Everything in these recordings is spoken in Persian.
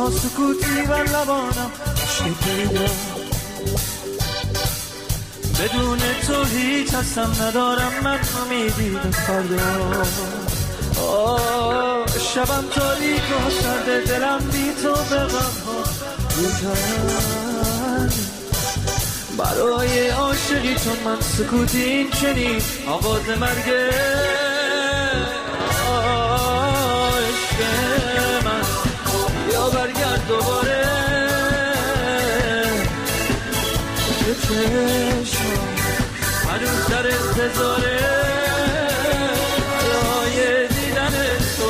تنها سکوتی و لبانم عشق پیدا. بدون تو هیچ هستم ندارم من امیدی به فردا. شبم تاریک و سرد دلم بی تو به غمها روزن. برای عاشقی تو من سکوتی این چنین آغاز مرگه. عشق من یا برگرد دوباره به چشم هنوز در انتظاره. برای دیدن تو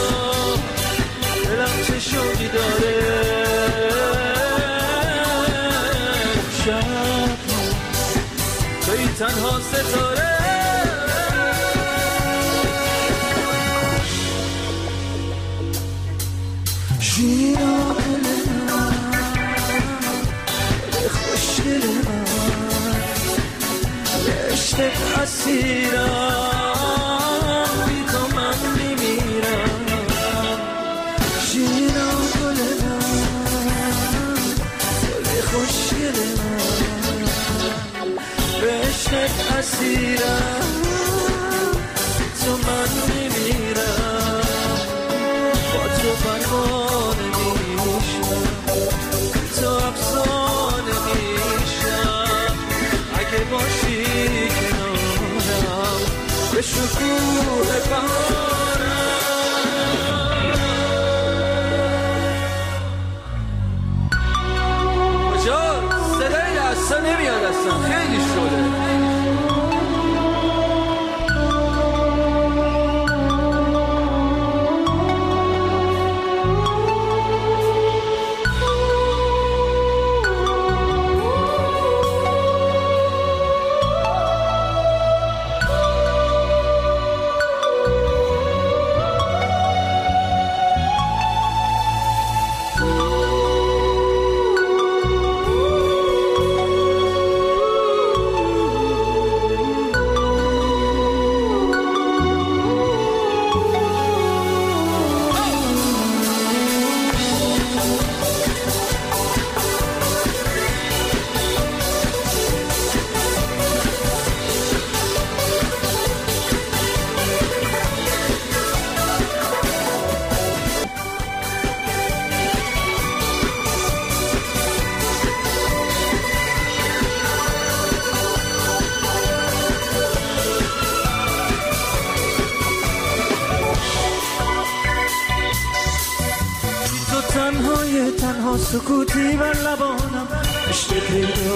دلم چه شوقی داره. شب توی تنها ستاره. شیرا دل من خوشگل من به عشق اسیرم بی تو من میمیرم. شیرا دل من خوشگل من به عشق اسیرم تو من میمیرم. با تو پروانه میشم تو افسانه میشم. اگه باشی کنارم به شکوه بهارم. کجا صدای اصلا نمیاد اصلا خیلی شده. تنها سکوتی و لبانم عشق پیدا.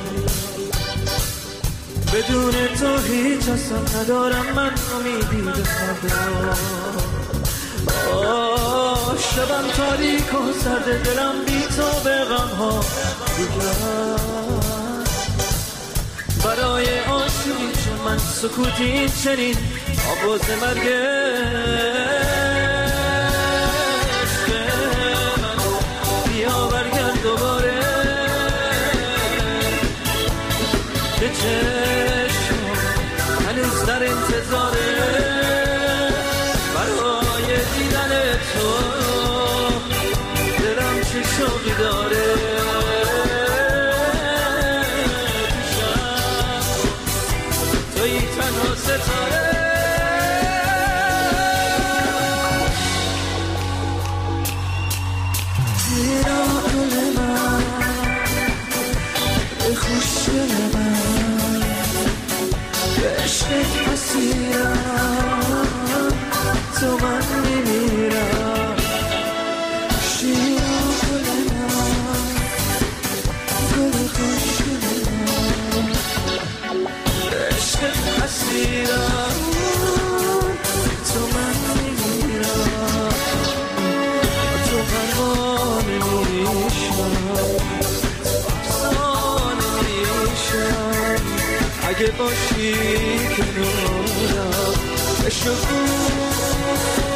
بدون تو هیچ هستم ندارم من امیدی به فردا. شبم تاریک و سرد دلم بی تو به غمها بگرد. برای عاشقی چون من سکوتی چنین آواز مرگه. دوباره به چشم هنوز در انتظاره. برای دیدن تو دلم چه شوقی داره. توی تنها ستاره. خوشگل من به عشق اسیرم تو من میمیرم. شیرا گل من گل خوشگل من به عشق اسیرم تو من میمیرم. تو پروانه میشم اگه باشی کنارم به شکوه